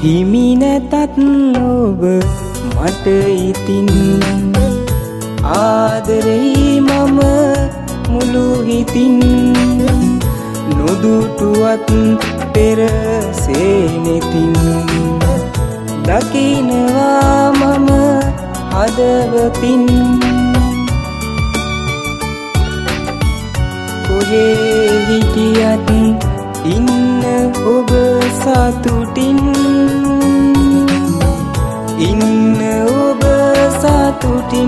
හිමි නැතත් ඔබ මට ඉතින් ආදරෙයි මම මුළු හිතින් නොදුටුවත් පෙර සේනෙතින් දකිනවා මම හදවතින් කොහේ හිටියත් ඉන්න ඔබ සතුටින් ඉන්න ඔබ සතුටින්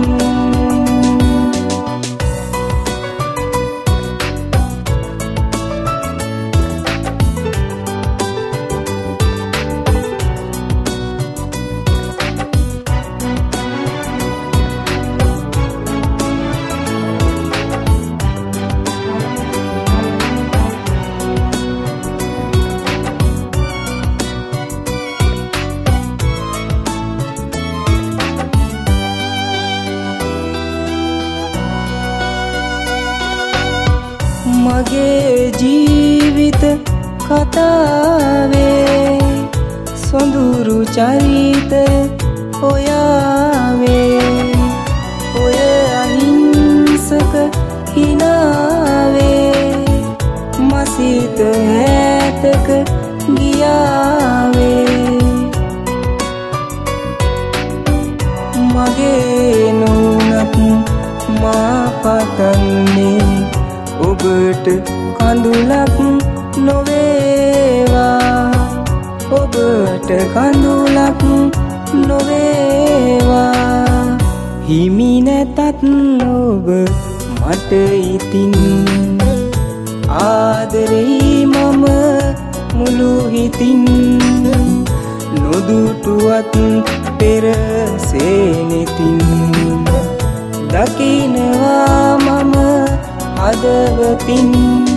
මගේ ජීවිත කතාවේ සොඳුරු චරිතය ඔයාවේ ඔය අහිංසක හිනාවේ මසිත ඈතක ගියාවේ මගේ නුනත් මා පතන්නේ ඔබට කඳුලක් නොවේවා ඔබට කඳුලක් නොවේවා හිමි නැතත් ඔබ මට ඉතින් ආදරෙයි මම මුළු හිතින් නොදුටුවත් පෙර සේනෙතින් දකිනවා මම හදවතින්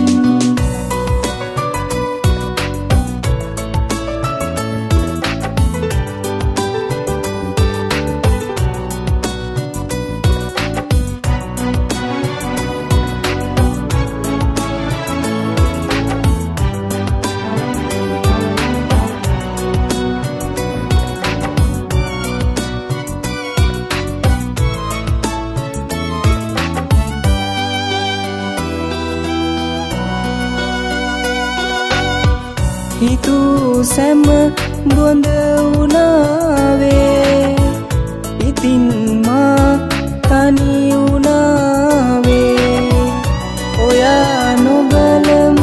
හිතු සැම බොඳ වුණාවේ ඉතින් මා තනි වුණාවේ ඔයා නොබලම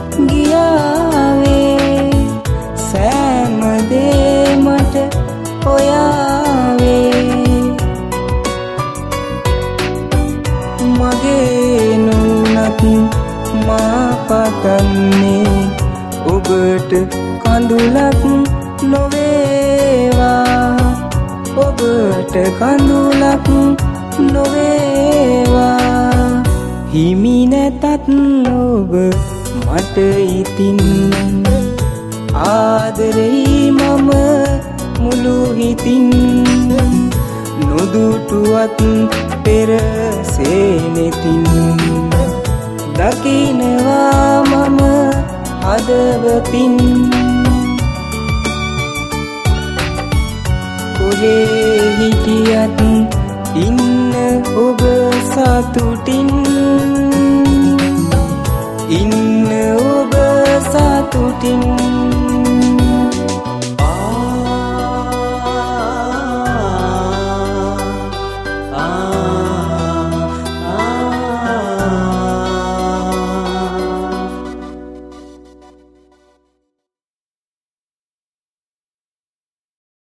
ගියාවේ සෑම දේ මට ඔයාවේ මගේ නුනත් මා පතන්නේ ඔබට කඳුලක් නොවේවා ඔබට කඳුලක් නොවේවා හිමි නැතත් ඔබ මට ඉතින් ආදරෙයි මම මුළු හිතින් නොදුටුවත් පෙර සේනෙතින් දකිනවා මම හදවතින් කොහේ හිටියත් ඉන්න ඔබ සතුටින් ඉන්න ඔබ සතුටින්